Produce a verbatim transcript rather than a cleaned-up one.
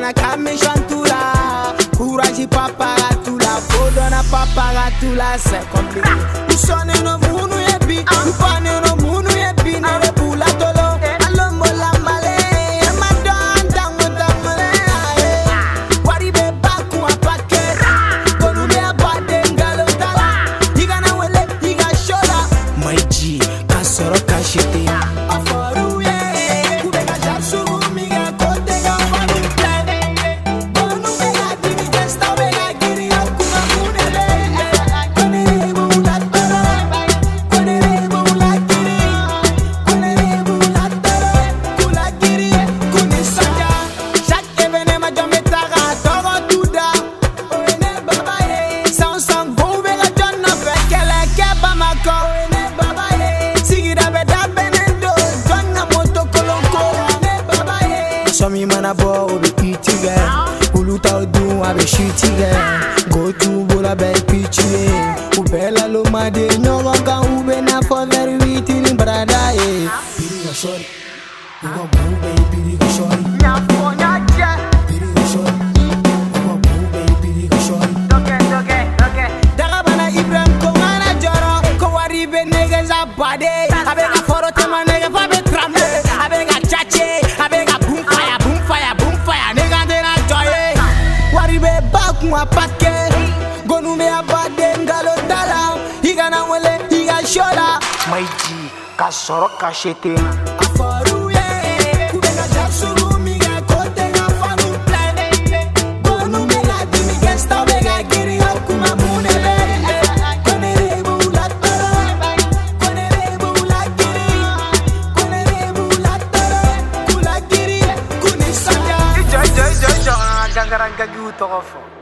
Dona kame chantula, courage paparatula, kodona paparatula, c'est compliqué. Nous sonne no munu yebi, nous pane no munu yebi, nere bula tolo, alombo la male, madon tango tamale, wari be baku apake, konu me abade ngalo tala, iga na wele, iga shola, my G, kasoro kashete, aforu ye, kubeka japsu. Some man a boy will be eating Uluta do a be shitty go to Bola Bell Pitch Ubella Loma de no wanga ubena for very waiting brother eh Biri sorry you go boo baby biri sorry nya for nya je biri sorry you go boo baby biri sorry okay okay okay daga bana Ibrahim ko ngana joro ko wari be nega za bade abega foro tema nega fa be tramle abega chache abega Mwa pake gonu me abade ngalo tala iga na wele iga shola my G kasoro kashete aforu ye kubena japsu mi ga kote na fanu plan gonu me la di mi gesta bega giri akuma mune be konere bulat para konere bulat giri konere bulat para kula giri kunisanya joy joy joy joy gangaranga gu tofo